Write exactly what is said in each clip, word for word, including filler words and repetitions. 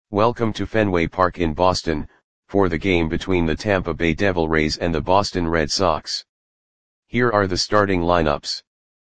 Welcome to Fenway Park in Boston, for the game between the Tampa Bay Devil Rays and the Boston Red Sox. Here are the starting lineups.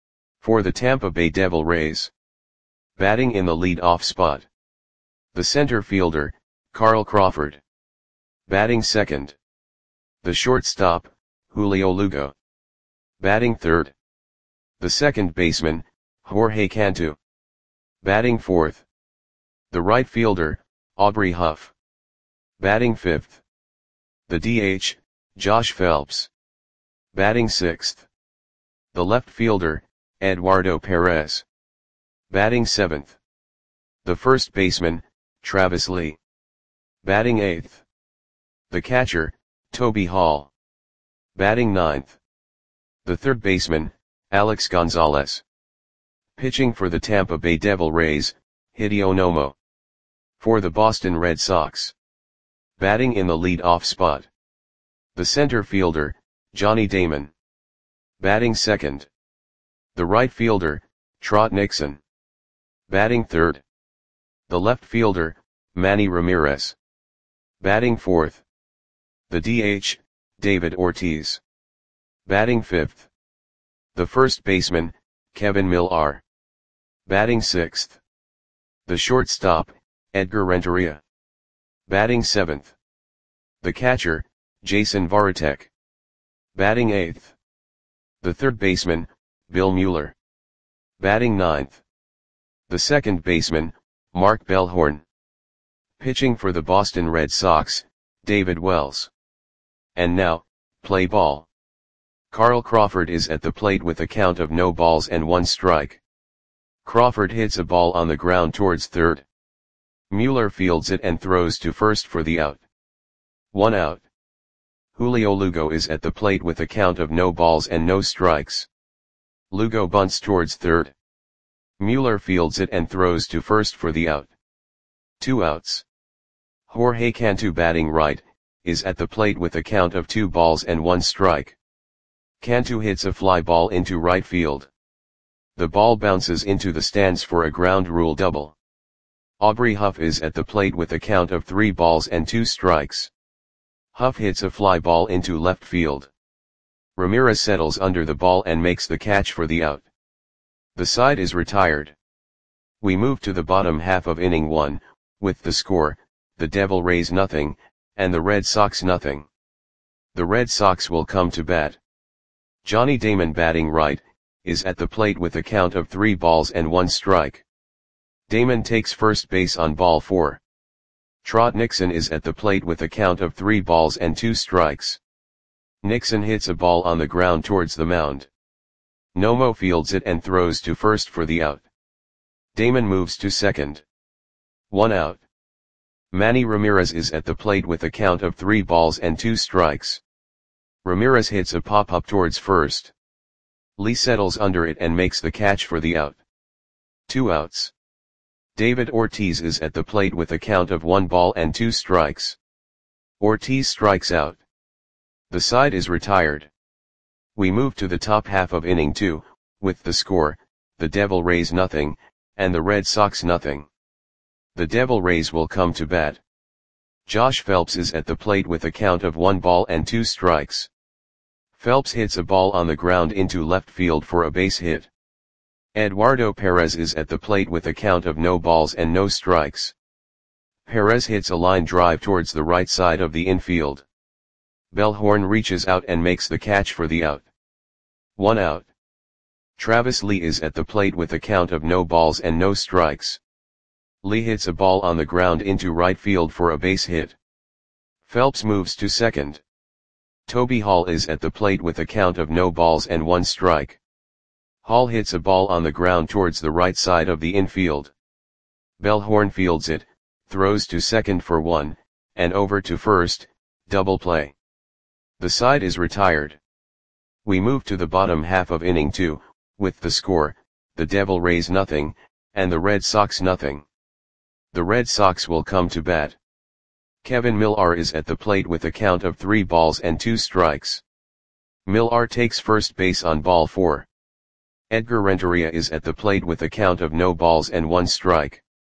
For the Tampa Bay Devil Rays. Batting in the lead-off spot. The center fielder, Carl Crawford. Batting second. The shortstop, Julio Lugo. Batting third. The second baseman, Jorge Cantu. Batting fourth. The right fielder, Aubrey Huff. Batting fifth. The D H, Josh Phelps. Batting sixth. The left fielder, Eduardo Perez. Batting seventh. The first baseman, Travis Lee. Batting eighth. The catcher, Toby Hall. Batting ninth. The third baseman, Alex Gonzalez. Pitching for the Tampa Bay Devil Rays, Hideo Nomo. For the Boston Red Sox. Batting in the lead-off spot. The center fielder, Johnny Damon. Batting second. The right fielder, Trot Nixon. Batting third. The left fielder, Manny Ramirez. Batting fourth. The D H, David Ortiz. Batting fifth. The first baseman, Kevin Millar. Batting sixth. The shortstop, Edgar Renteria. Batting seventh. The catcher, Jason Varitek. Batting eighth. The third baseman, Bill Mueller. Batting ninth. The second baseman, Mark Bellhorn. Pitching for the Boston Red Sox, David Wells. And now, play ball. Carl Crawford is at the plate with a count of no balls and one strike. Crawford hits a ball on the ground towards third. Mueller fields it and throws to first for the out. One out. Julio Lugo is at the plate with a count of no balls and no strikes. Lugo bunts towards third. Mueller fields it and throws to first for the out. Two outs. Jorge Cantu, batting right, is at the plate with a count of two balls and one strike. Cantu hits a fly ball into right field. The ball bounces into the stands for a ground rule double. Aubrey Huff is at the plate with a count of three balls and two strikes. Huff hits a fly ball into left field. Ramirez settles under the ball and makes the catch for the out. The side is retired. We move to the bottom half of inning one, with the score, the Devil Rays nothing, and the Red Sox nothing. The Red Sox will come to bat. Johnny Damon, batting right, is at the plate with a count of three balls and one strike. Damon takes first base on ball four. Trot Nixon is at the plate with a count of three balls and two strikes. Nixon hits a ball on the ground towards the mound. Nomo fields it and throws to first for the out. Damon moves to second. One out. Manny Ramirez is at the plate with a count of three balls and two strikes. Ramirez hits a pop-up towards first. Lee settles under it and makes the catch for the out. Two outs. David Ortiz is at the plate with a count of one ball and two strikes. Ortiz strikes out. The side is retired. We move to the top half of inning two, with the score, the Devil Rays nothing, and the Red Sox nothing. The Devil Rays will come to bat. Josh Phelps is at the plate with a count of one ball and two strikes. Phelps hits a ball on the ground into left field for a base hit. Eduardo Perez is at the plate with a count of no balls and no strikes. Perez hits a line drive towards the right side of the infield. Bellhorn reaches out and makes the catch for the out. One out. Travis Lee is at the plate with a count of no balls and no strikes. Lee hits a ball on the ground into right field for a base hit. Phelps moves to second. Toby Hall is at the plate with a count of no balls and one strike. Hall hits a ball on the ground towards the right side of the infield. Bellhorn fields it, throws to second for one, and over to first, double play. The side is retired. We move to the bottom half of inning two, with the score, the Devil Rays nothing, and the Red Sox nothing. The Red Sox will come to bat. Kevin Millar is at the plate with a count of three balls and two strikes. Millar takes first base on ball four. Edgar Renteria is at the plate with a count of no balls and one strike.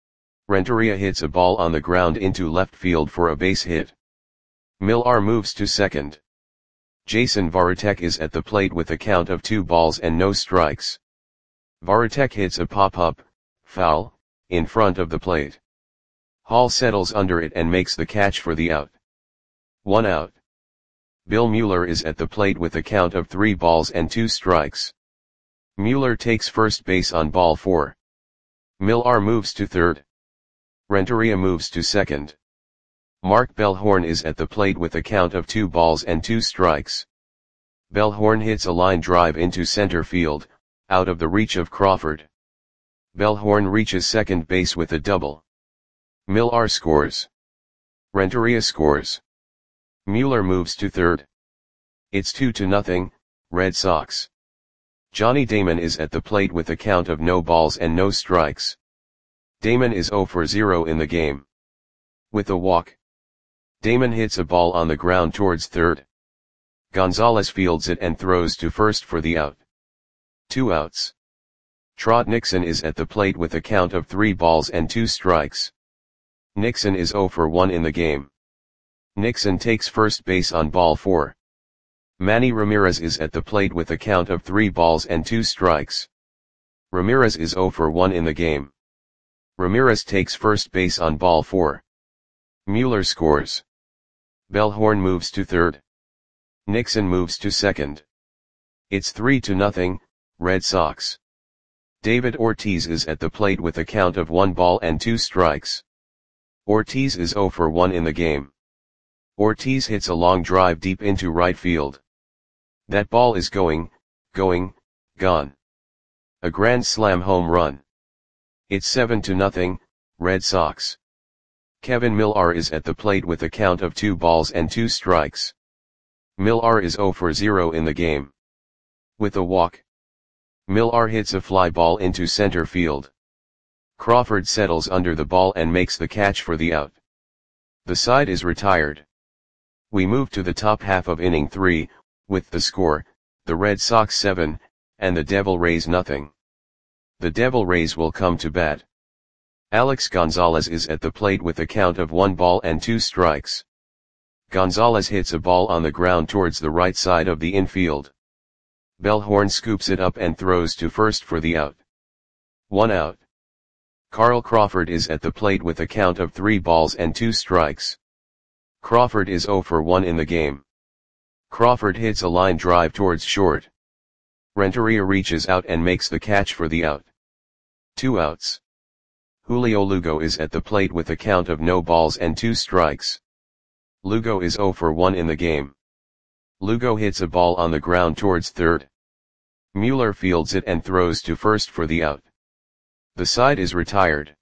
Renteria hits a ball on the ground into left field for a base hit. Millar moves to second. Jason Varitek is at the plate with a count of two balls and no strikes. Varitek hits a pop-up, foul, in front of the plate. Hall settles under it and makes the catch for the out. One out. Bill Mueller is at the plate with a count of three balls and two strikes. Mueller takes first base on ball four. Millar moves to third. Renteria moves to second. Mark Bellhorn is at the plate with a count of two balls and two strikes. Bellhorn hits a line drive into center field, out of the reach of Crawford. Bellhorn reaches second base with a double. Millar scores. Renteria scores. Mueller moves to third. It's two to nothing, Red Sox. Johnny Damon is at the plate with a count of no balls and no strikes. Damon is zero for zero in the game. With a walk, Damon hits a ball on the ground towards third. Gonzalez fields it and throws to first for the out. Two outs. Trot Nixon is at the plate with a count of three balls and two strikes. Nixon is zero for one in the game. Nixon takes first base on ball four. Manny Ramirez is at the plate with a count of three balls and two strikes. Ramirez is zero for one in the game. Ramirez takes first base on ball four. Mueller scores. Bellhorn moves to third. Nixon moves to second. It's three to nothing, Red Sox. David Ortiz is at the plate with a count of one ball and two strikes. Ortiz is zero for one in the game. Ortiz hits a long drive deep into right field. That ball is going, going, gone. A grand slam home run. It's seven to nothing, Red Sox. Kevin Millar is at the plate with a count of two balls and two strikes. Millar is zero for zero in the game. With a walk, Millar hits a fly ball into center field. Crawford settles under the ball and makes the catch for the out. The side is retired. We move to the top half of inning three, with the score, the Red Sox seven, and the Devil Rays nothing. The Devil Rays will come to bat. Alex Gonzalez is at the plate with a count of one ball and two strikes. Gonzalez hits a ball on the ground towards the right side of the infield. Bellhorn scoops it up and throws to first for the out. One out. Carl Crawford is at the plate with a count of three balls and two strikes. Crawford is zero for one in the game. Crawford hits a line drive towards short. Renteria reaches out and makes the catch for the out. Two outs. Julio Lugo is at the plate with a count of no balls and two strikes. Lugo is zero for one in the game. Lugo hits a ball on the ground towards third. Mueller fields it and throws to first for the out. The side is retired.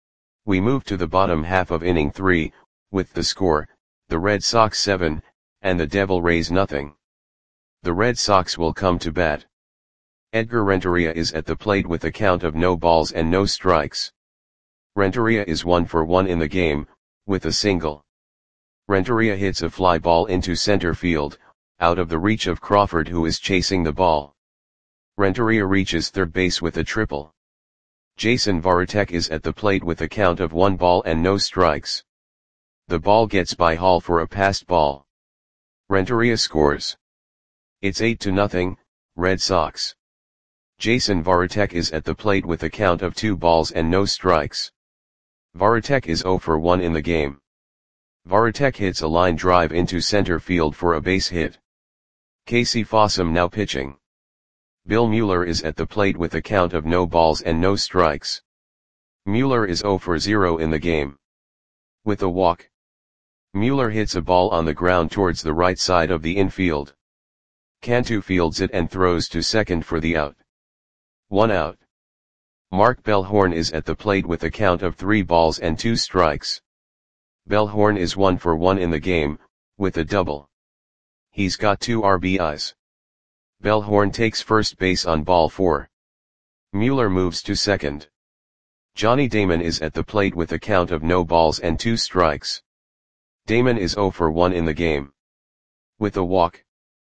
We move to the bottom half of inning three, with the score, the Red Sox seven, and the Devil Rays nothing. The Red Sox will come to bat. Edgar Renteria is at the plate with a count of no balls and no strikes. Renteria is one for one in the game, with a single. Renteria hits a fly ball into center field, out of the reach of Crawford who is chasing the ball. Renteria reaches third base with a triple. Jason Varitek is at the plate with a count of one ball and no strikes. The ball gets by Hall for a passed ball. Renteria scores. It's eight to nothing, Red Sox. Jason Varitek is at the plate with a count of two balls and no strikes. Varitek is zero for one in the game. Varitek hits a line drive into center field for a base hit. Casey Fossum now pitching. Bill Mueller is at the plate with a count of no balls and no strikes. Mueller is zero for zero in the game. With a walk, Mueller hits a ball on the ground towards the right side of the infield. Cantu fields it and throws to second for the out. One out. Mark Bellhorn is at the plate with a count of three balls and two strikes. Bellhorn is one for one in the game, with a double. He's got two R B Is. Bellhorn takes first base on ball four. Mueller moves to second. Johnny Damon is at the plate with a count of no balls and two strikes. Damon is zero for one in the game. With a walk,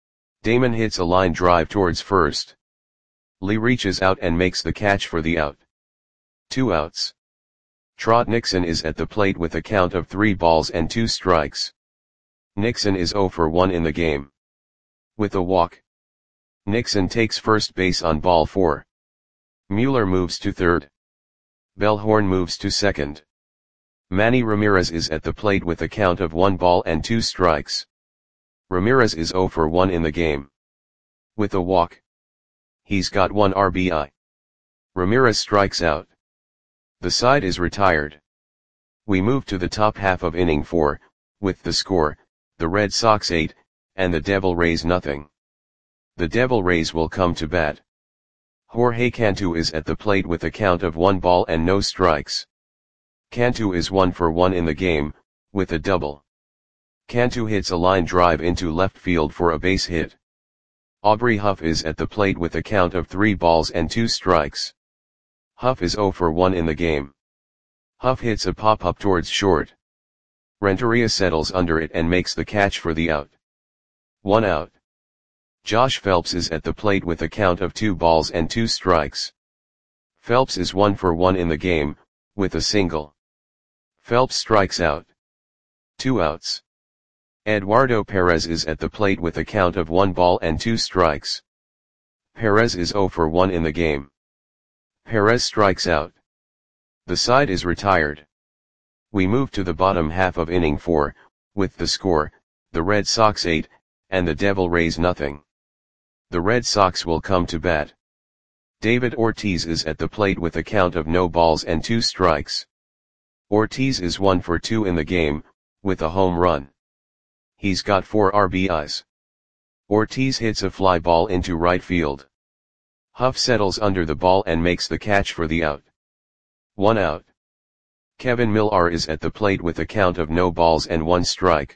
Damon hits a line drive towards first. Lee reaches out and makes the catch for the out. Two outs. Trot Nixon is at the plate with a count of three balls and two strikes. Nixon is zero for one in the game. With a walk, Nixon takes first base on ball four. Mueller moves to third. Bellhorn moves to second. Manny Ramirez is at the plate with a count of one ball and two strikes. Ramirez is zero for one in the game. With a walk, he's got one R B I. Ramirez strikes out. The side is retired. We move to the top half of inning four, with the score, the Red Sox eight, and the Devil Rays nothing. The Devil Rays will come to bat. Jorge Cantu is at the plate with a count of one ball and no strikes. Cantu is one for one in the game, with a double. Cantu hits a line drive into left field for a base hit. Aubrey Huff is at the plate with a count of three balls and two strikes. Huff is zero for one in the game. Huff hits a pop-up towards short. Renteria settles under it and makes the catch for the out. One out. Josh Phelps is at the plate with a count of two balls and two strikes. Phelps is one for one in the game, with a single. Phelps strikes out. Two outs. Eduardo Perez is at the plate with a count of one ball and two strikes. Perez is zero for one in the game. Perez strikes out. The side is retired. We move to the bottom half of inning four, with the score, the Red Sox eight, and the Devil Rays nothing. The Red Sox will come to bat. David Ortiz is at the plate with a count of no balls and two strikes. Ortiz is one for two in the game, with a home run. He's got four R B Is. Ortiz hits a fly ball into right field. Huff settles under the ball and makes the catch for the out. One out. Kevin Millar is at the plate with a count of no balls and one strike.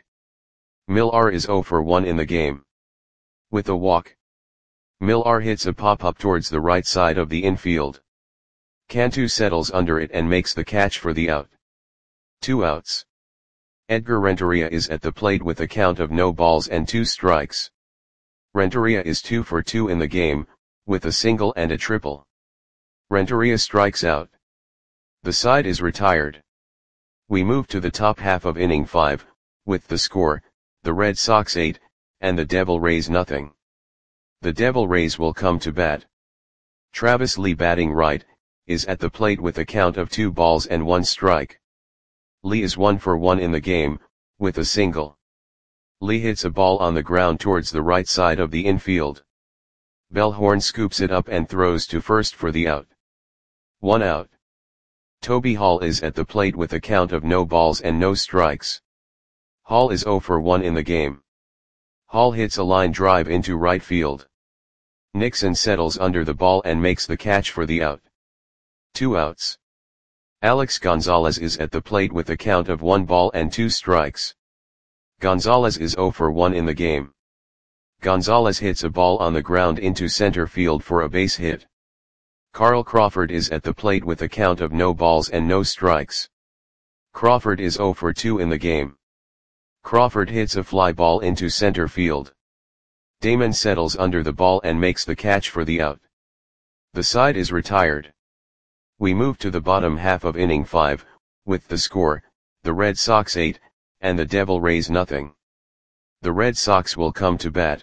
Millar is zero for one in the game. With a walk, Millar hits a pop-up towards the right side of the infield. Cantu settles under it and makes the catch for the out. Two outs. Edgar Renteria is at the plate with a count of no balls and two strikes. Renteria is two for two in the game, with a single and a triple. Renteria strikes out. The side is retired. We move to the top half of inning five, with the score, the Red Sox eight, and the Devil Rays nothing. The Devil Rays will come to bat. Travis Lee, batting right, is at the plate with a count of two balls and one strike. Lee is one for one in the game, with a single. Lee hits a ball on the ground towards the right side of the infield. Bellhorn scoops it up and throws to first for the out. One out. Toby Hall is at the plate with a count of no balls and no strikes. Hall is zero for one in the game. Hall hits a line drive into right field. Nixon settles under the ball and makes the catch for the out. Two outs. Alex Gonzalez is at the plate with a count of one ball and two strikes. Gonzalez is zero for one in the game. Gonzalez hits a ball on the ground into center field for a base hit. Carl Crawford is at the plate with a count of no balls and no strikes. Crawford is zero for two in the game. Crawford hits a fly ball into center field. Damon settles under the ball and makes the catch for the out. The side is retired. We move to the bottom half of inning five, with the score, the Red Sox eight, and the Devil Rays nothing. The Red Sox will come to bat.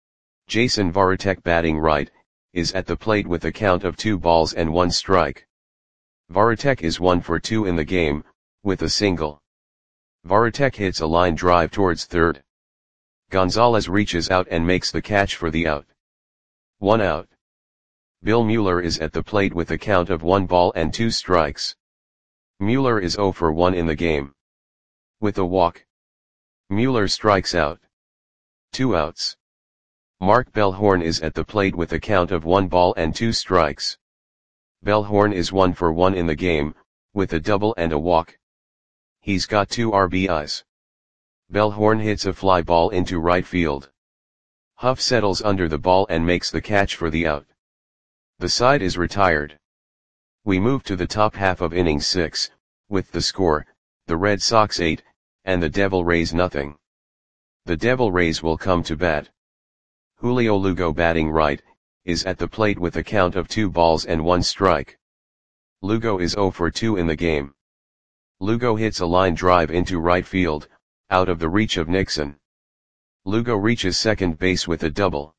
Jason Varitek, batting right, is at the plate with a count of two balls and one strike. Varitek is one for two in the game, with a single. Varitek hits a line drive towards third. Gonzalez reaches out and makes the catch for the out. One out. Bill Mueller is at the plate with a count of one ball and two strikes. Mueller is zero for one in the game. With a walk, Mueller strikes out. Two outs. Mark Bellhorn is at the plate with a count of one ball and two strikes. Bellhorn is one for one in the game, with a double and a walk. He's got two R B Is. Bellhorn hits a fly ball into right field. Huff settles under the ball and makes the catch for the out. The side is retired. We move to the top half of inning six, with the score, the Red Sox eight, and the Devil Rays nothing. The Devil Rays will come to bat. Julio Lugo, batting right, is at the plate with a count of two balls and one strike. Lugo is zero for two in the game. Lugo hits a line drive into right field, out of the reach of Nixon. Lugo reaches second base with a double.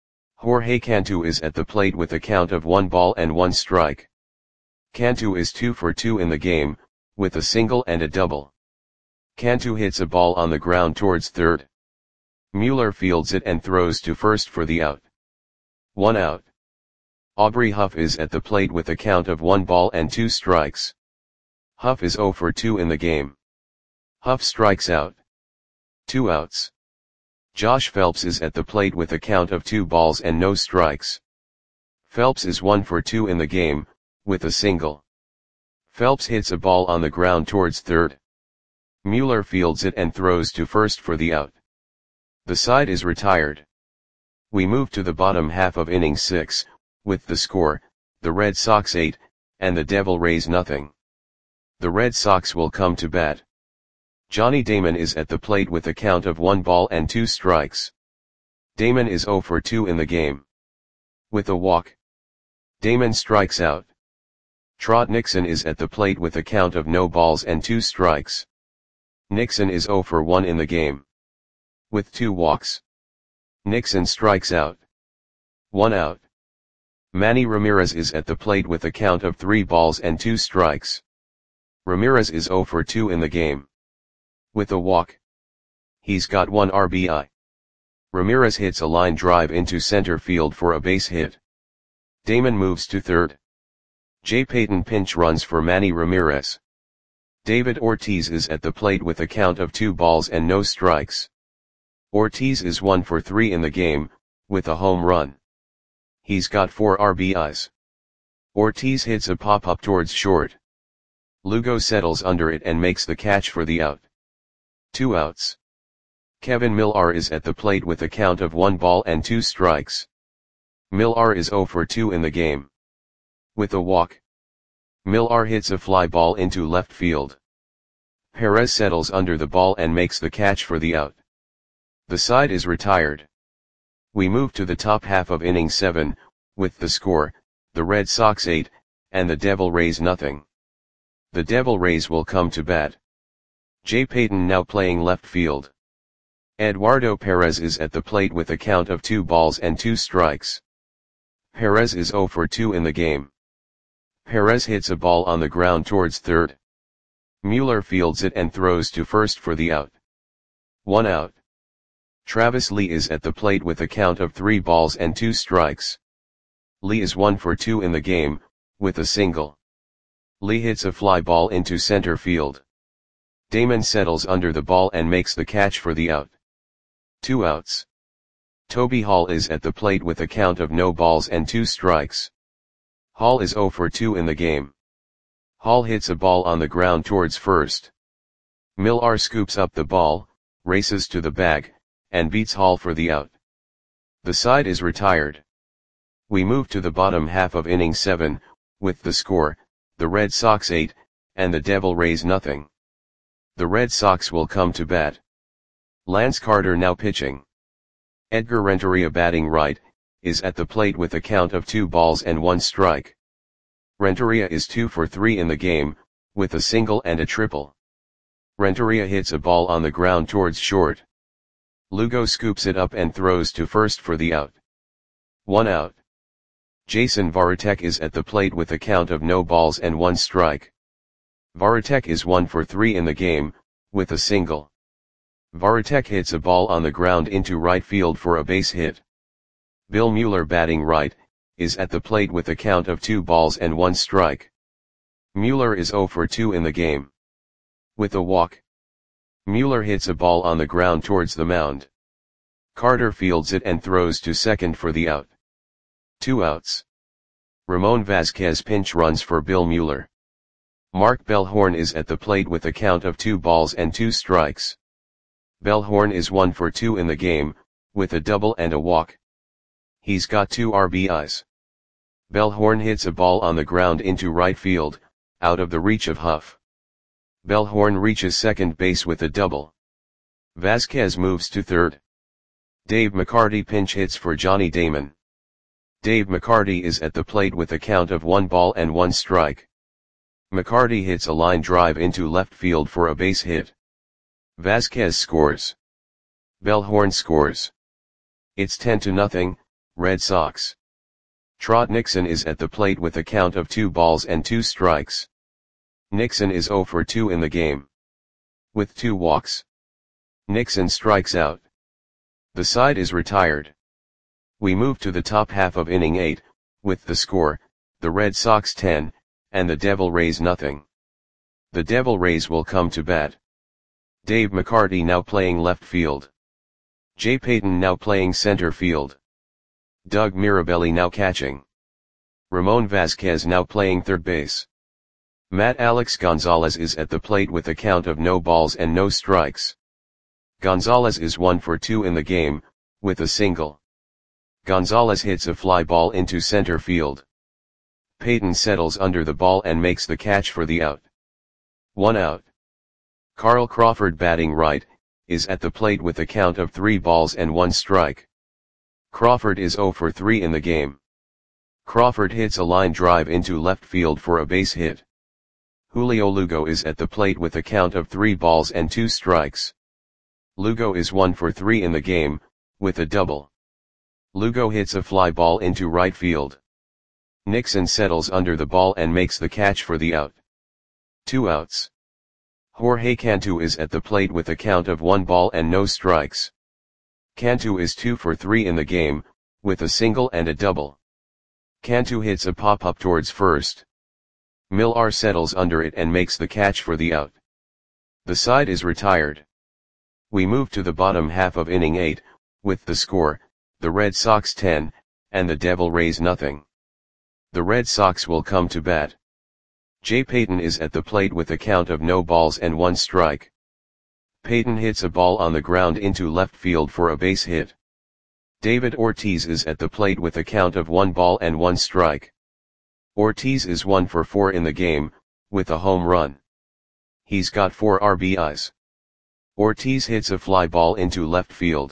Jorge Cantu is at the plate with a count of one ball and one strike. Cantu is two for two in the game, with a single and a double. Cantu hits a ball on the ground towards third. Mueller fields it and throws to first for the out. One out. Aubrey Huff is at the plate with a count of one ball and two strikes. Huff is zero for two in the game. Huff strikes out. Two outs. Josh Phelps is at the plate with a count of two balls and no strikes. Phelps is one for two in the game, with a single. Phelps hits a ball on the ground towards third. Mueller fields it and throws to first for the out. The side is retired. We move to the bottom half of inning six, with the score, the Red Sox eight, and the Devil Rays nothing. The Red Sox will come to bat. Johnny Damon is at the plate with a count of one ball and two strikes. Damon is zero for two in the game. With a walk, Damon strikes out. Trot Nixon is at the plate with a count of no balls and two strikes. Nixon is zero for one in the game. With two walks, Nixon strikes out. One out. Manny Ramirez is at the plate with a count of three balls and two strikes. Ramirez is zero for two in the game. With a walk, he's got one R B I. Ramirez hits a line drive into center field for a base hit. Damon moves to third. Jay Payton pinch runs for Manny Ramirez. David Ortiz is at the plate with a count of two balls and no strikes. Ortiz is one for three in the game, with a home run. He's got four R B Is. Ortiz hits a pop-up towards short. Lugo settles under it and makes the catch for the out. Two outs. Kevin Millar is at the plate with a count of one ball and two strikes. Millar is zero for two in the game. With a walk, Millar hits a fly ball into left field. Perez settles under the ball and makes the catch for the out. The side is retired. We move to the top half of inning seven, with the score, the Red Sox eight, and the Devil Rays nothing. The Devil Rays will come to bat. Jay Payton now playing left field. Eduardo Perez is at the plate with a count of two balls and two strikes. Perez is zero for two in the game. Perez hits a ball on the ground towards third. Mueller fields it and throws to first for the out. One out. Travis Lee is at the plate with a count of three balls and two strikes. Lee is one for two in the game, with a single. Lee hits a fly ball into center field. Damon settles under the ball and makes the catch for the out. Two outs. Toby Hall is at the plate with a count of no balls and two strikes. Hall is zero for two in the game. Hall hits a ball on the ground towards first. Millar scoops up the ball, races to the bag, and beats Hall for the out. The side is retired. We move to the bottom half of inning seven, with the score, the Red Sox eight, and the Devil Rays nothing. The Red Sox will come to bat. Lance Carter now pitching. Edgar Renteria batting right, is at the plate with a count of two balls and one strike. Renteria is two for three in the game, with a single and a triple. Renteria hits a ball on the ground towards short. Lugo scoops it up and throws to first for the out. One out. Jason Varitek is at the plate with a count of no balls and one strike. Varitek is one for three in the game, with a single. Varitek hits a ball on the ground into right field for a base hit. Bill Mueller batting right, is at the plate with a count of two balls and one strike. Mueller is zero for two in the game. With a walk, Mueller hits a ball on the ground towards the mound. Carter fields it and throws to second for the out. Two outs. Ramon Vasquez pinch runs for Bill Mueller. Mark Bellhorn is at the plate with a count of two balls and two strikes. Bellhorn is one for two in the game, with a double and a walk. He's got two R B Is. Bellhorn hits a ball on the ground into right field, out of the reach of Huff. Bellhorn reaches second base with a double. Vasquez moves to third. Dave McCarty pinch hits for Johnny Damon. Dave McCarty is at the plate with a count of one ball and one strike. McCarty hits a line drive into left field for a base hit. Vasquez scores. Bellhorn scores. It's ten to nothing, Red Sox. Trot Nixon is at the plate with a count of two balls and two strikes. Nixon is oh for two in the game. With two walks. Nixon strikes out. The side is retired. We move to the top half of inning eight, with the score, the Red Sox ten, and the Devil Rays nothing. The Devil Rays will come to bat. Dave McCarty now playing left field. Jay Payton now playing center field. Doug Mirabelli now catching. Ramon Vasquez now playing third base. Matt Alex Gonzalez is at the plate with a count of no balls and no strikes. Gonzalez is one for two in the game, with a single. Gonzalez hits a fly ball into center field. Payton settles under the ball and makes the catch for the out. One out. Carl Crawford batting right, is at the plate with a count of three balls and one strike. Crawford is oh for three in the game. Crawford hits a line drive into left field for a base hit. Julio Lugo is at the plate with a count of three balls and two strikes. Lugo is one for three in the game, with a double. Lugo hits a fly ball into right field. Nixon settles under the ball and makes the catch for the out. Two outs. Jorge Cantu is at the plate with a count of one ball and no strikes. Cantu is two for three in the game, with a single and a double. Cantu hits a pop-up towards first. Millar settles under it and makes the catch for the out. The side is retired. We move to the bottom half of inning eight, with the score, the Red Sox ten, and the Devil Rays nothing. The Red Sox will come to bat. Jay Payton is at the plate with a count of no balls and one strike. Payton hits a ball on the ground into left field for a base hit. David Ortiz is at the plate with a count of one ball and one strike. Ortiz is one for four in the game, with a home run. He's got four R B Is. Ortiz hits a fly ball into left field.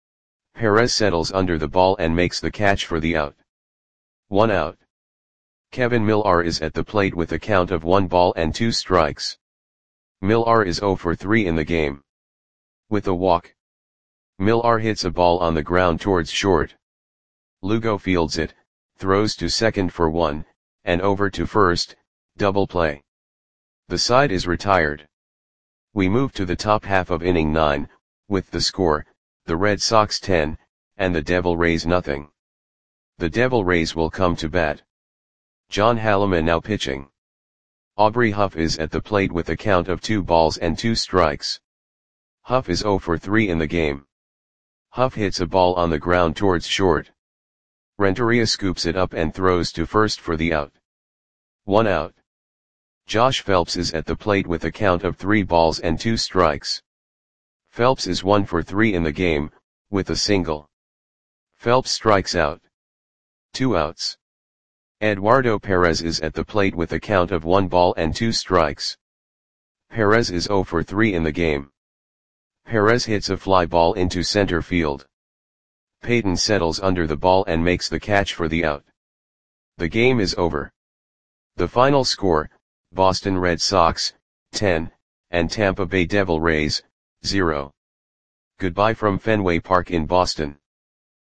Perez settles under the ball and makes the catch for the out. One out. Kevin Millar is at the plate with a count of one ball and two strikes. Millar is oh for three in the game. With a walk. Millar hits a ball on the ground towards short. Lugo fields it, throws to second for one, and over to first, double play. The side is retired. We move to the top half of inning nine, with the score, the Red Sox ten, and the Devil Rays nothing. The Devil Rays will come to bat. John Halleman now pitching. Aubrey Huff is at the plate with a count of two balls and two strikes. Huff is oh for three in the game. Huff hits a ball on the ground towards short. Renteria scoops it up and throws to first for the out. One out. Josh Phelps is at the plate with a count of three balls and two strikes. Phelps is one for three in the game, with a single. Phelps strikes out. Two outs. Eduardo Perez is at the plate with a count of one ball and two strikes. Perez is oh for three in the game. Perez hits a fly ball into center field. Payton settles under the ball and makes the catch for the out. The game is over. The final score, Boston Red Sox, ten, and Tampa Bay Devil Rays, zero. Goodbye from Fenway Park in Boston.